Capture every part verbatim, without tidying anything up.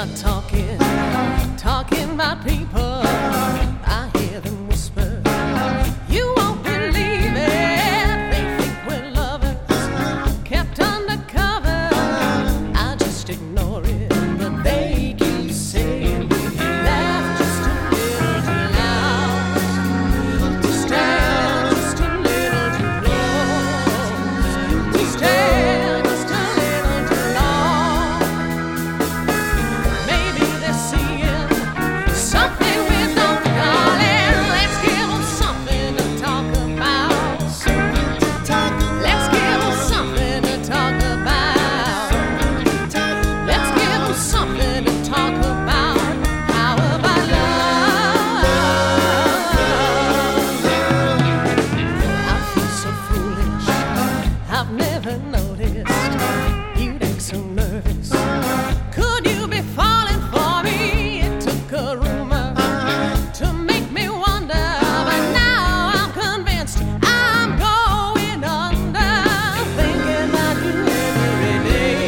not talking, talking about people. I hear them whisper. You won't believe it. They think we're lovers, kept undercover. I just ignore it, but they keep saying we laugh just a little too loud, to stand just a little too close, to stand just a little too long. Maybe they're seeing something we don't, darling. Let's give them something to talk about. Let's give them something to talk about. Let's give them something to talk about. How about love? I feel so foolish. I've never noticed you'd act so nervous. Could you be falling for me? It took a rumor to make me wonder, but now I'm convinced I'm going under. Thinking about you every day,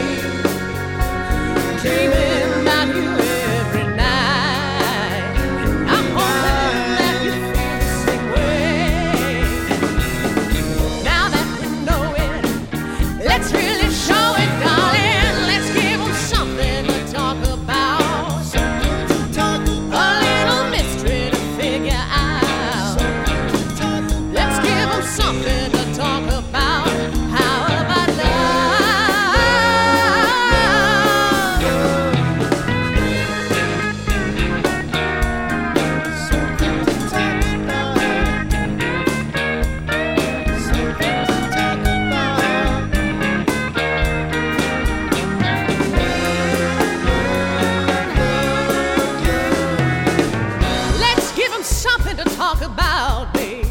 dreaming about you every night. I'm hoping that you feel the same way. Now that we know it, let's really show it, darling. Let's give them something to talk about. A little mystery to figure out. Let's give them something to talk about. How about love? Let's give them something to talk about, baby.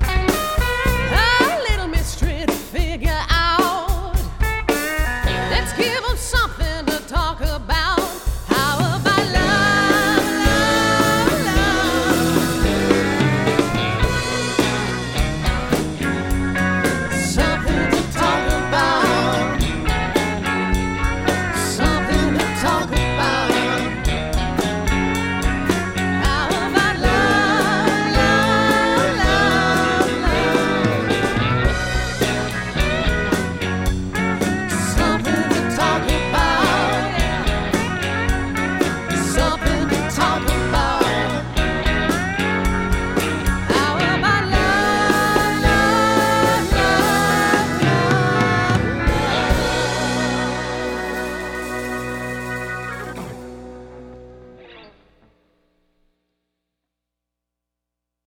A little mystery to figure out. Let's give them something to talk about. How about love, love, love? Something to talk about. Something to talk about. How about love, love, love, love? Something to talk about. Something